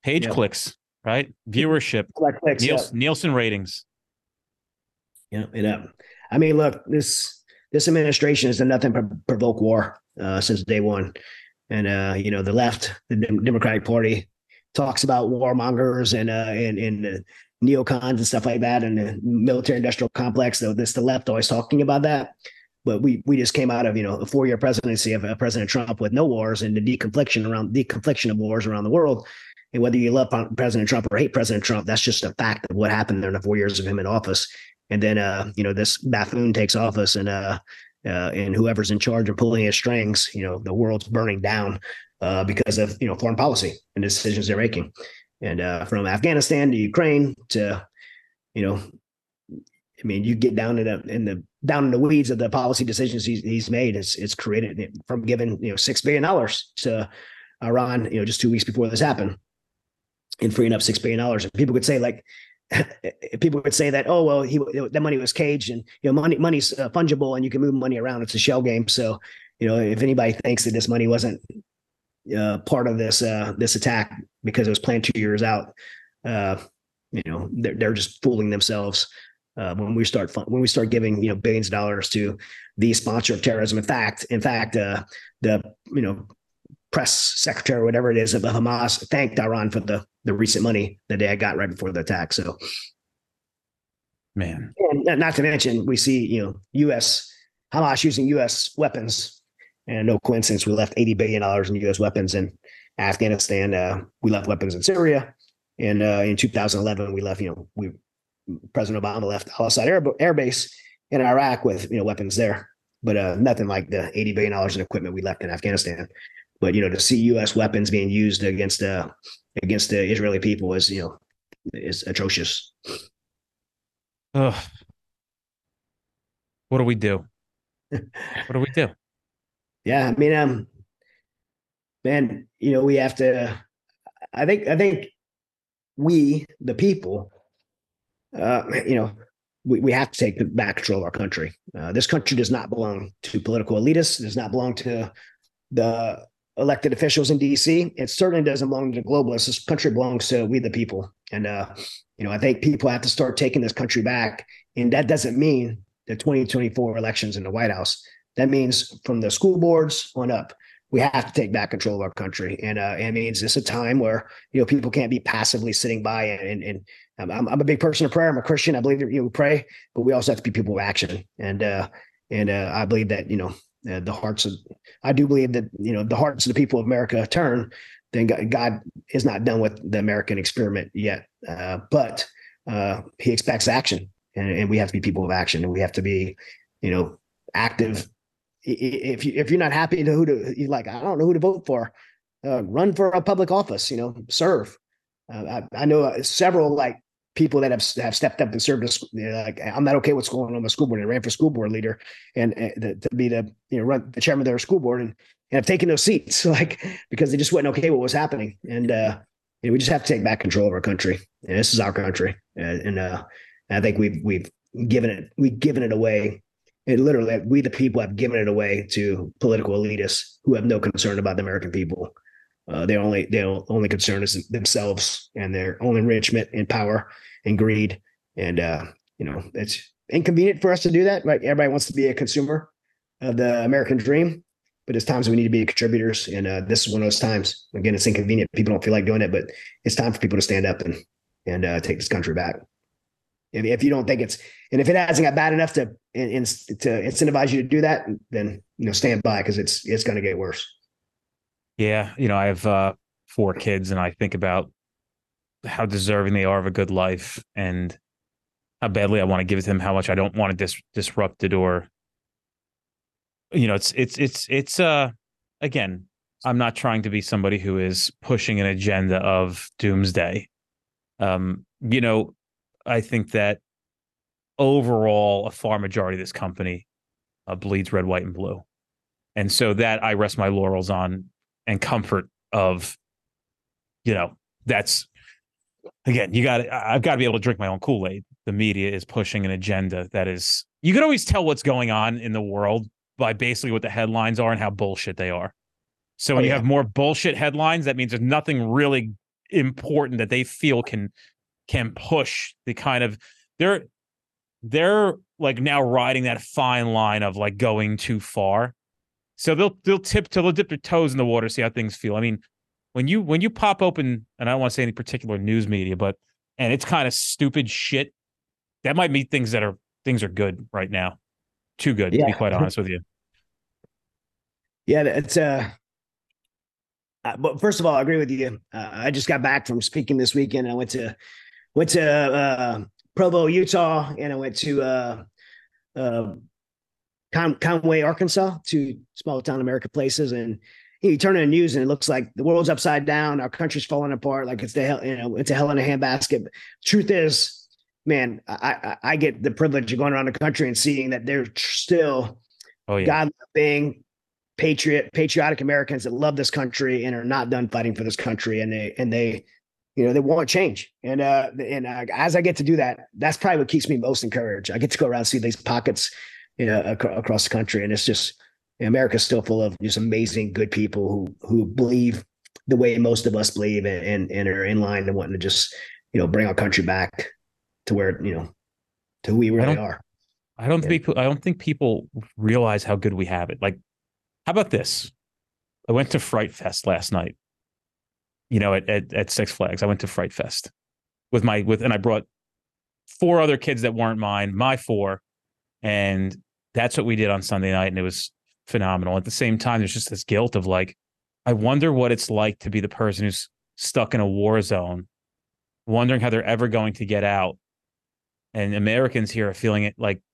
Speaker 2: Page
Speaker 1: Yep.
Speaker 2: clicks, right? Viewership,
Speaker 1: Like clicks,
Speaker 2: Niels-
Speaker 1: yeah.
Speaker 2: Nielsen ratings.
Speaker 1: Yeah, it, uh, I mean, look, this this administration has done nothing but provoke war uh, since day one, and uh, you know, the left, the Dem- Democratic Party, talks about warmongers and uh, and and uh, neocons and stuff like that, and the military-industrial complex. Though this, the left always talking about that, but we we just came out of, you know, a four-year presidency of uh, President Trump with no wars and the deconfliction around deconfliction of wars around the world. And whether you love President Trump or hate President Trump, that's just a fact of what happened during the four years of him in office. And then, uh, you know, this buffoon takes office, and uh, uh, and whoever's in charge and pulling his strings, you know, the world's burning down uh, because of, you know, foreign policy and decisions they're making. And uh, from Afghanistan to Ukraine to, you know, I mean, you get down in the in the down in the weeds of the policy decisions he's, he's made. It's it's created from giving, you know, six billion dollars to Iran, you know, just two weeks before this happened, and freeing up six billion dollars. And people could say, like, people would say that, oh, well, he that money was caged, and, you know, money money's uh, fungible and you can move money around. It's a shell game. So, you know, if anybody thinks that this money wasn't uh, part of this uh, this attack because it was planned two years out, uh, you know, they're they're just fooling themselves. Uh, when we start when we start giving, you know, billions of dollars to the sponsor of terrorism. In fact, in fact, uh, the you know press secretary or whatever it is of Hamas thanked Iran for the the recent money that they had got right before the attack. So,
Speaker 2: man,
Speaker 1: and not to mention, we see, you know, U S Hamas using U S weapons, and no coincidence, we left eighty billion dollars in U S weapons in Afghanistan. Uh, we left weapons in Syria, and uh, in two thousand eleven, we left, you know, we President Obama left Al-Assad Air, Air Base in Iraq with, you know, weapons there, but uh, nothing like the eighty billion dollars in equipment we left in Afghanistan. But, you know, to see U S weapons being used against uh, against the Israeli people is, you know, is atrocious.
Speaker 2: Ugh. What do we do? What do we do?
Speaker 1: Yeah, I mean, um, man, you know, we have to. I think, I think we, the people, uh, you know, we, we have to take back control of our country. Uh, this country does not belong to political elitists. It does not belong to the elected officials in D C. It certainly doesn't belong to the globalists. This country belongs to we the people. And, uh, you know, I think people have to start taking this country back. And that doesn't mean the twenty twenty-four elections in the White House. That means from the school boards on up, we have to take back control of our country. And uh, it means it's a time where, you know, people can't be passively sitting by. And, and, and I'm, I'm a big person of prayer. I'm a Christian. I believe that, you know, we pray, but we also have to be people of action. And, uh, and uh, I believe that, you know, Uh, the hearts of, I do believe that, you know, the hearts of the people of America turn, then God, God is not done with the American experiment yet. Uh, but uh, he expects action, and, and we have to be people of action, and we have to be, you know, active. If you, if you're not happy to who to, you're like, I don't know who to vote for, uh, run for a public office, you know, serve. Uh, I, I know several like people that have have stepped up and served us. You know, like, I'm not okay with what's going on with the school board. I ran for school board leader and uh, the, to be the, you know, run the chairman of their school board, and, and have taken those seats, like, because they just wasn't okay with what was happening. And, uh, you know, we just have to take back control of our country. And this is our country. And, and uh, I think we've, we've given it, we've given it away. And literally, we, the people, have given it away to political elitists who have no concern about the American people. Uh, their only their only concern is themselves and their own enrichment and power and greed. And uh, you know, it's inconvenient for us to do that. Right? Everybody wants to be a consumer of the American dream, but there's times we need to be contributors. And uh, this is one of those times. Again, it's inconvenient. People don't feel like doing it, but it's time for people to stand up and and uh, take this country back. If, if you don't think it's, and if it hasn't got bad enough to in, in, to incentivize you to do that, then, you know, stand by, because it's it's going to get worse.
Speaker 2: Yeah, you know, I have uh, four kids, and I think about how deserving they are of a good life, and how badly I want to give it to them, how much I don't want to dis- disrupt it, or, you know, it's it's it's it's uh again, I'm not trying to be somebody who is pushing an agenda of doomsday. Um, you know, I think that overall, a far majority of this company uh, bleeds red, white, and blue, and so that I rest my laurels on. And comfort of, you know, that's, again, you got I've got to be able to drink my own Kool-Aid. The media is pushing an agenda that is, you can always tell what's going on in the world by basically what the headlines are and how bullshit they are. So when oh, yeah. you have more bullshit headlines, that means there's nothing really important that they feel can can push the kind of they're they're like now riding that fine line of like going too far. So they'll they'll tip till they'll dip their toes in the water, see how things feel. I mean, when you when you pop open, and I don't want to say any particular news media, but and it's kind of stupid shit, that might mean things that are things are good right now. Too good,
Speaker 1: Yeah.
Speaker 2: to be quite honest with you.
Speaker 1: Yeah, it's uh, uh but first of all, I agree with you. Uh, I just got back from speaking this weekend. I went to went to uh Provo, Utah, and I went to uh uh Con- Conway, Arkansas, two small town America places. And you turn on the news and it looks like the world's upside down. Our country's falling apart. Like it's the hell, you know, it's a hell in a handbasket. Truth is, man, I, I, I get the privilege of going around the country and seeing that there's still
Speaker 2: Oh yeah,
Speaker 1: God-loving, patriot, patriotic Americans that love this country and are not done fighting for this country. And they, and they, you know, they want change. And, uh, and uh, as I get to do that, that's probably what keeps me most encouraged. I get to go around and see these pockets, you know, ac- across the country. And it's just, you know, America's still full of just amazing, good people who, who believe the way most of us believe and, and, and are in line and wanting to just, you know, bring our country back to where, you know, to who we really are.
Speaker 2: I don't
Speaker 1: Yeah.
Speaker 2: think I don't think people realize how good we have it. Like, how about this? I went to Fright Fest last night. You know, at, at at Six Flags, I went to Fright Fest with my with, and I brought four other kids that weren't mine, my four, and that's what we did on Sunday night, and it was phenomenal. At the same time, there's just this guilt of like, I wonder what it's like to be the person who's stuck in a war zone, wondering how they're ever going to get out. And Americans here are feeling it like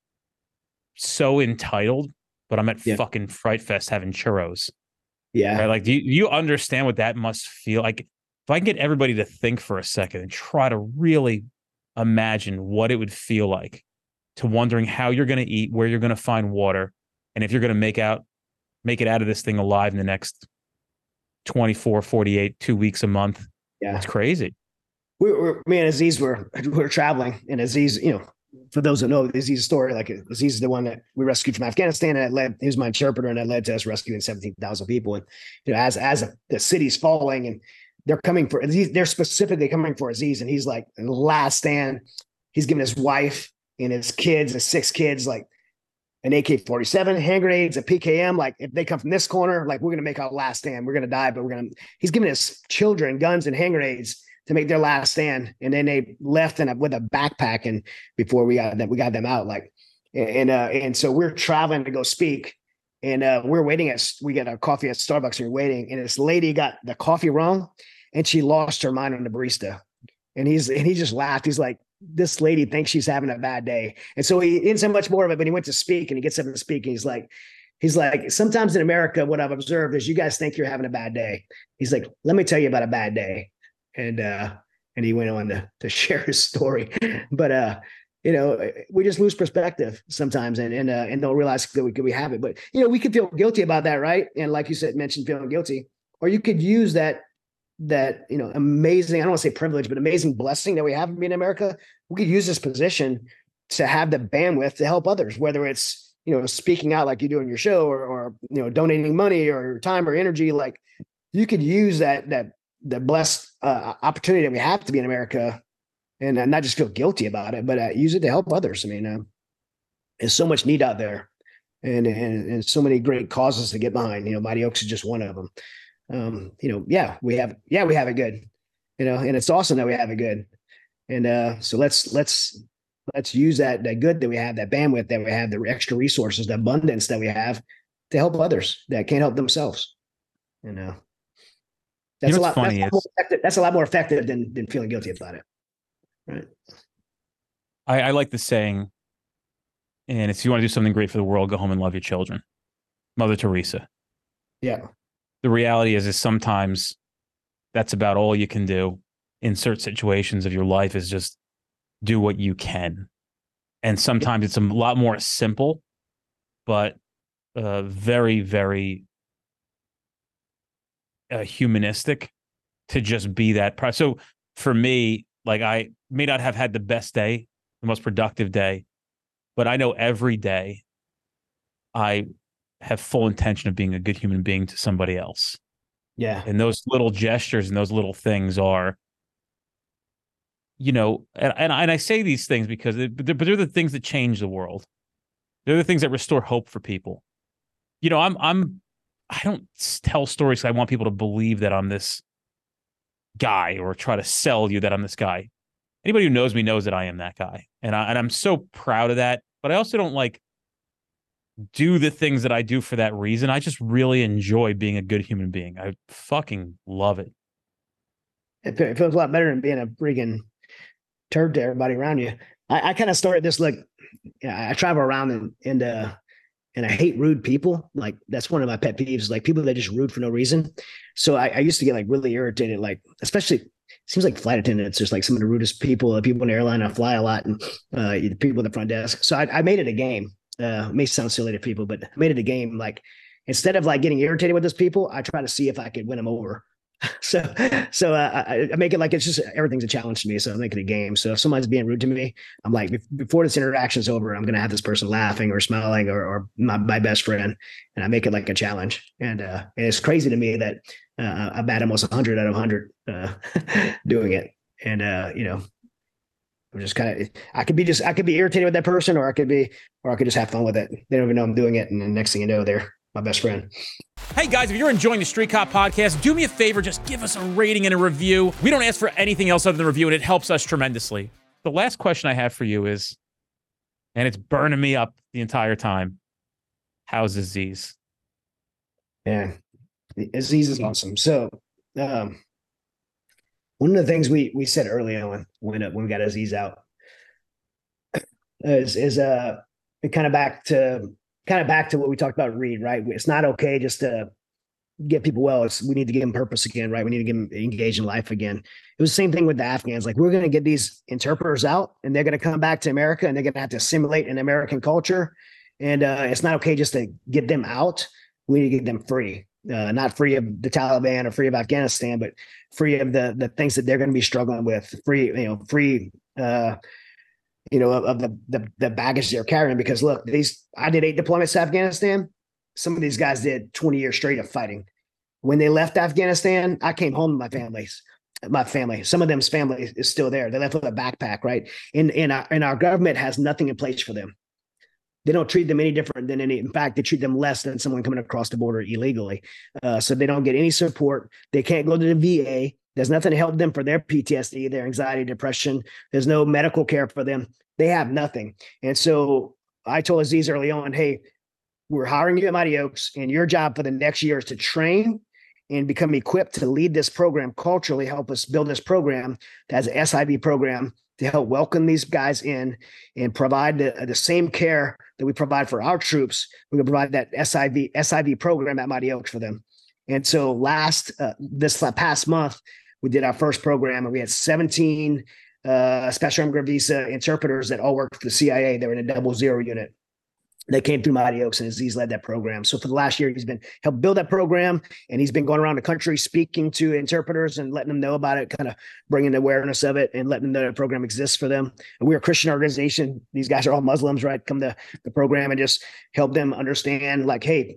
Speaker 2: so entitled, but I'm at
Speaker 1: Yeah.
Speaker 2: fucking Fright Fest having churros.
Speaker 1: Yeah.
Speaker 2: Right? Like, do you, do you understand what that must feel like? If I can get everybody to think for a second and try to really imagine what it would feel like to wondering how you're going to eat, where you're going to find water, and if you're going to make out, make it out of this thing alive in the next twenty-four, forty-eight, two weeks, a month.
Speaker 1: Yeah.
Speaker 2: It's crazy.
Speaker 1: We were, me and Aziz were, we were traveling, and Aziz, you know, for those who know Aziz's story, like Aziz is the one that we rescued from Afghanistan, and that led, he was my interpreter, and that led to us rescuing seventeen thousand people. And, you know, as, as the city's falling and they're coming for Aziz, they're specifically coming for Aziz. And he's like, in the last stand, he's giving his wife and his kids, his six kids, like an A K forty-seven, hand grenades, a P K M. Like, if they come from this corner, like, we're going to make our last stand. We're going to die, but we're going to, he's giving his children guns and hand grenades to make their last stand. And then they left in a, with a backpack, and before we got that, we got them out. Like, and, uh, and so we're traveling to go speak, and uh, we're waiting at, we get our coffee at Starbucks, and we're waiting. And this lady got the coffee wrong, and she lost her mind on the barista. And he's, and he just laughed. He's like, this lady thinks she's having a bad day. And so he didn't say much more of it, but he went to speak, and he gets up and speak. And he's like, he's like, sometimes in America, what I've observed is you guys think you're having a bad day. He's like, let me tell you about a bad day. And, uh, and he went on to, to share his story, but, uh, you know, we just lose perspective sometimes, and, and, uh, and don't realize that we could, we have it, but, you know, we could feel guilty about that. Right. And like you said, mentioned feeling guilty, or you could use that, that, you know, amazing, I don't want to say privilege, but amazing blessing that we have being in America. We could use this position to have the bandwidth to help others, whether it's, you know, speaking out like you do in your show, or, or, you know, donating money or time or energy. Like, you could use that, that, the blessed uh, opportunity that we have to be in America, and uh, not just feel guilty about it, but uh, use it to help others. I mean, uh, there's so much need out there, and, and and so many great causes to get behind. You know, Mighty Oaks is just one of them. Um, you know, yeah, we have, yeah, we have it good. You know, and it's awesome that we have it good. And uh, so let's let's let's use that that good that we have, that bandwidth that we have, the extra resources, the abundance that we have, to help others that can't help themselves. You know. That's,
Speaker 2: You know
Speaker 1: a
Speaker 2: what's
Speaker 1: lot,
Speaker 2: funny
Speaker 1: that's, a lot
Speaker 2: is-
Speaker 1: more effective, that's a lot more effective than, than feeling guilty about it. Right.
Speaker 2: I, I like the saying, and if you want to do something great for the world, go home and love your children. Mother Teresa.
Speaker 1: Yeah.
Speaker 2: The reality is, is sometimes that's about all you can do in certain situations of your life, is just do what you can. And sometimes it's a lot more simple, but uh, very, very uh, humanistic to just be that. Pro- so for me, like, I may not have had the best day, the most productive day, but I know every day I have full intention of being a good human being to somebody else.
Speaker 1: Yeah.
Speaker 2: And those little gestures and those little things are you know, and, and, and I say these things because it, but, they're, but they're the things that change the world. They're the things that restore hope for people. You know, I'm, I'm, I don't tell stories 'cause I want people to believe that I'm this guy or try to sell you that I'm this guy. Anybody who knows me knows that I am that guy. And, I, and I'm so proud of that. But I also don't like do the things that I do for that reason. I just really enjoy being a good human being. I fucking love it.
Speaker 1: It, it feels a lot better than being a freaking turd to everybody around you. I, I kind of started this, like, yeah, I travel around and, and, uh, and I hate rude people. Like, that's one of my pet peeves, like people that just rude for no reason. So I, I used to get like really irritated, like, especially it seems like flight attendants, just like some of the rudest people, the people in the airline. I fly a lot, and uh, the people at the front desk. So I, I made it a game. Uh, it may sound silly to people, but I made it a game. Like, instead of like getting irritated with those people, I try to see if I could win them over. So, so uh, I, I make it like it's just everything's a challenge to me. So I make it a game. So if someone's being rude to me, I'm like, before this interaction's over, I'm going to have this person laughing or smiling, or, or my, my best friend. And I make it like a challenge. And, uh, and it's crazy to me that uh, I'm at almost one hundred out of one hundred uh, doing it. And, uh, you know, I'm just kind of, I could be just, I could be irritated with that person, or I could be, or I could just have fun with it. They don't even know I'm doing it. And the next thing you know, they're my best friend.
Speaker 2: Hey guys, if you're enjoying the Street Cop podcast, do me a favor, just give us a rating and a review. We don't ask for anything else other than a review, and it helps us tremendously. The last question I have for you is, and it's burning me up the entire time, how's Aziz?
Speaker 1: Yeah, Aziz is awesome. So um, one of the things we we said early on when when we got Aziz out is is uh kind of back to kind of back to what we talked about, Reed, right? It's not okay just to get people well. It's, we need to give them purpose again, right? We need to get them engaged in life again. It was the same thing with the Afghans. Like, we're going to get these interpreters out, and they're going to come back to America, and they're going to have to assimilate in American culture. And uh, it's not okay just to get them out. We need to get them free, uh, not free of the Taliban or free of Afghanistan, but free of the the things that they're going to be struggling with. Free, you know, free. Uh, you know, of, of the, the the baggage they're carrying. Because look, these I did eight deployments to Afghanistan. Some of these guys did twenty years straight of fighting. When they left Afghanistan, I came home to my families, my family. Some of them's family is still there. They left with a backpack, right? And and our, and our government has nothing in place for them. They don't treat them any different than any. In fact, they treat them less than someone coming across the border illegally. Uh, so they don't get any support. They can't go to the V A. There's nothing to help them for their P T S D, their anxiety, depression. There's no medical care for them. They have nothing. And so I told Aziz early on, hey, we're hiring you at Mighty Oaks, and your job for the next year is to train and become equipped to lead this program culturally, help us build this program that has an S I V program to help welcome these guys in and provide the, the same care that we provide for our troops. We can provide that S I V S I V program at Mighty Oaks for them. And so last, uh, this past month, we did our first program, and we had seventeen uh, special immigrant visa interpreters that all worked for the C I A. They were in a double zero unit. They came through Mighty Oaks, and Aziz led that program. So for the last year, he's been helped build that program, and he's been going around the country speaking to interpreters and letting them know about it, kind of bringing awareness of it and letting them know the program exists for them. And we're a Christian organization. These guys are all Muslims, right? Come to the program and just help them understand, like, hey,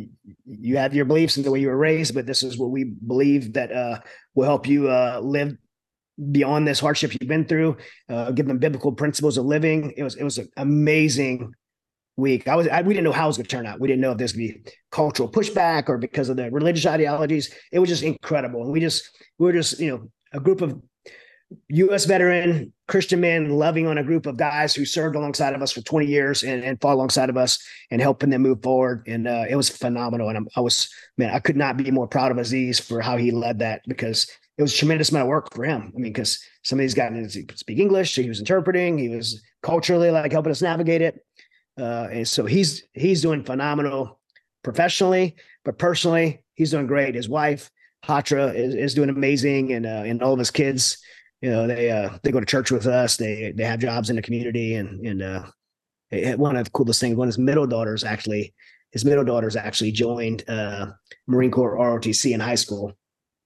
Speaker 1: you have your beliefs and the way you were raised, but this is what we believe that uh, will help you uh, live beyond this hardship you've been through. Uh, give them biblical principles of living. It was it was an amazing week. I was I, we didn't know how it was going to turn out. We didn't know if there's going to be cultural pushback or because of the religious ideologies. It was just incredible, and we just we were just you know a group of U S veteran Christian men loving on a group of guys who served alongside of us for twenty years and, and fought alongside of us and helping them move forward. And uh, it was phenomenal. And I'm, I was, man, I could not be more proud of Aziz for how he led that, because it was a tremendous amount of work for him. I mean, because some of these guys didn't speak English. So he was interpreting. He was culturally like helping us navigate it. Uh, and so he's, he's doing phenomenal professionally, but personally, he's doing great. His wife, Hatra, is, is doing amazing. And, uh, and all of his kids, you know, they uh, they go to church with us. They they have jobs in the community, and and uh, one of the coolest things. One of his middle daughters actually, his middle daughters actually joined uh, Marine Corps R O T C in high school.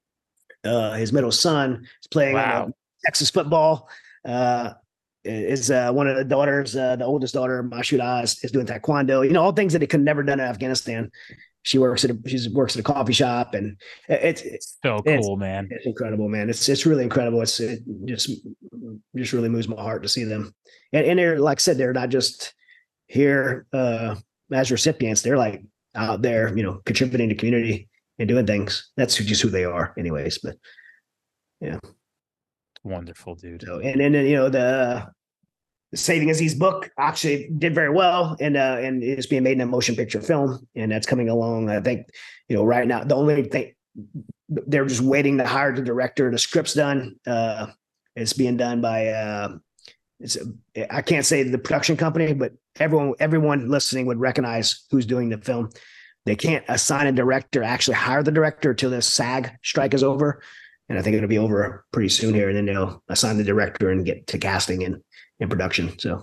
Speaker 1: Uh, his middle son is playing
Speaker 2: Wow.
Speaker 1: uh, Texas football. Uh, is uh, one of the daughters, uh, the oldest daughter, Mashuda, is, is doing taekwondo. You know, all things that he could never done in Afghanistan. She works at a, she works at a coffee shop, and it's, it's
Speaker 2: So
Speaker 1: it's,
Speaker 2: cool, man.
Speaker 1: It's incredible, man. It's it's really incredible. It's it just just really moves my heart to see them. And, and they're, like I said, they're not just here uh, as recipients. They're like out there, you know, contributing to community and doing things. That's just who they are anyways. But yeah.
Speaker 2: Wonderful, dude.
Speaker 1: So, and then, you know, the, the Saving Aziz book actually did very well, and uh, and it's being made in a motion picture film, and that's coming along. I think, you know, right now, the only thing, they're just waiting to hire the director. The script's done. Uh, it's being done by, uh, it's a, I can't say the production company, but everyone, everyone listening would recognize who's doing the film. They can't assign a director, actually hire the director until the SAG strike is over. And I think it'll be over pretty soon here. And then they'll assign the director and get to casting and, and production. So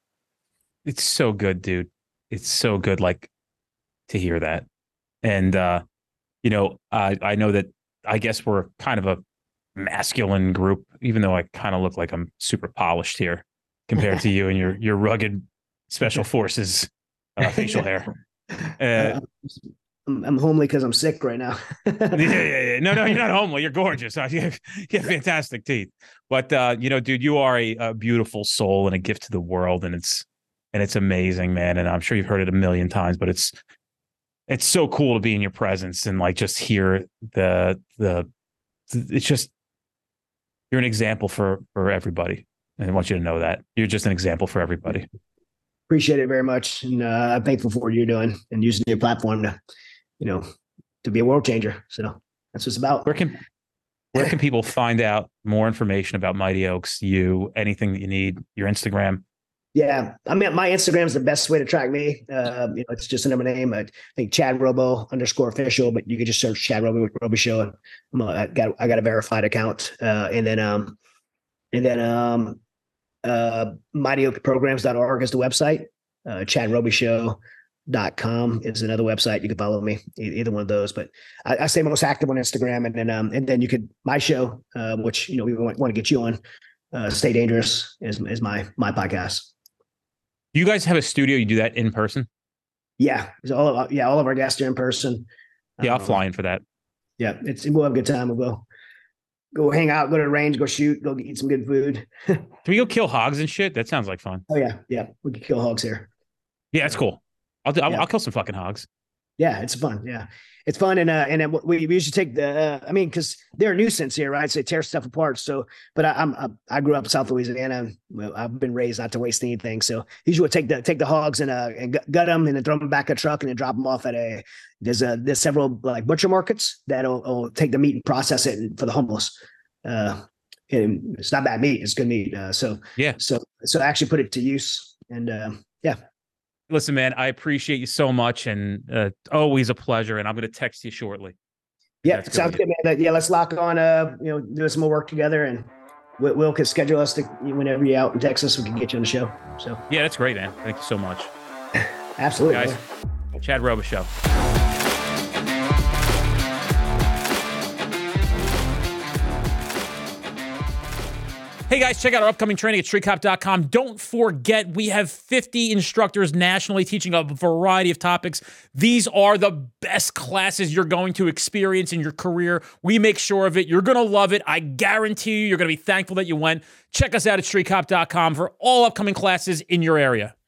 Speaker 2: it's so good, dude. It's so good, like, to hear that. And, uh, you know, I, I know that I guess we're kind of a masculine group, even though I kind of look like I'm super polished here compared to you and your your rugged special forces uh, facial hair. Uh,
Speaker 1: I'm, I'm homely because I'm sick right now.
Speaker 2: yeah, yeah, yeah. No, no, you're not homely. You're gorgeous. You have, you have fantastic teeth. But uh, you know, dude, you are a, a beautiful soul and a gift to the world, and it's and it's amazing, man. And I'm sure you've heard it a million times, but it's it's so cool to be in your presence and like just hear the the. It's just you're an example for for everybody, and I want you to know that you're just an example for everybody. Appreciate
Speaker 1: it very much, and uh, I'm thankful for what you're doing and using your platform to, you know, to be a world changer. So that's what it's about.
Speaker 2: Where can where can people find out more information about Mighty Oaks, you, anything that you need, your Instagram?
Speaker 1: Yeah, I mean, my Instagram is the best way to track me. Uh, you know, it's just another name. I think Chad Robo underscore official, but you can just search Chad Robo Robo Show. And I'm a, I got I got a verified account, uh, and then um, and then um, uh, mighty oak programs dot org is the website. Uh, chad roby show dot com is another website. You can follow me, either one of those. But I, I stay most active on Instagram, and then um, and then you could my show, uh, which you know we want, want to get you on. Uh, Stay Dangerous is is my my podcast.
Speaker 2: Do you guys have a studio? You do that in person?
Speaker 1: Yeah, all of yeah, all of our guests are in person.
Speaker 2: Yeah, I'll um, fly in for that.
Speaker 1: Yeah, it's we'll have a good time. We'll go go hang out, go to the range, go shoot, go eat some good food.
Speaker 2: Can we go kill hogs and shit? That sounds like fun.
Speaker 1: Oh yeah, yeah, we can kill hogs here.
Speaker 2: Yeah, that's cool. I'll do. I'll,
Speaker 1: yeah.
Speaker 2: I'll kill some fucking hogs.
Speaker 1: Yeah, it's fun. Yeah, it's fun, and uh, and then we, we usually take the. Uh, I mean, because they're a nuisance here, right? So they tear stuff apart. So, but I, I'm I, I grew up in South Louisiana. Well, I've been raised not to waste anything. So usually we'll take the take the hogs and uh and gut them and then throw them back a truck and then drop them off at a. There's a there's several like butcher markets that'll will take the meat and process it for the homeless. Uh, and it's not bad meat; it's good meat. Uh, so
Speaker 2: yeah,
Speaker 1: so so I actually put it to use, and uh, yeah.
Speaker 2: Listen, man, I appreciate you so much, and uh, always a pleasure. And I'm going to text you shortly.
Speaker 1: Yeah, sounds good, man. Yeah, let's lock on. Uh, you know, do some more work together, and Will, Will could schedule us to whenever you're out in Texas, we can get you on the show. So
Speaker 2: yeah, that's great, man. Thank you so much.
Speaker 1: Absolutely,
Speaker 2: guys.
Speaker 1: Man.
Speaker 2: Chad Robo Show. Hey guys, check out our upcoming training at street cop dot com. Don't forget, we have fifty instructors nationally teaching a variety of topics. These are the best classes you're going to experience in your career. We make sure of it. You're going to love it. I guarantee you, you're going to be thankful that you went. Check us out at street cop dot com for all upcoming classes in your area.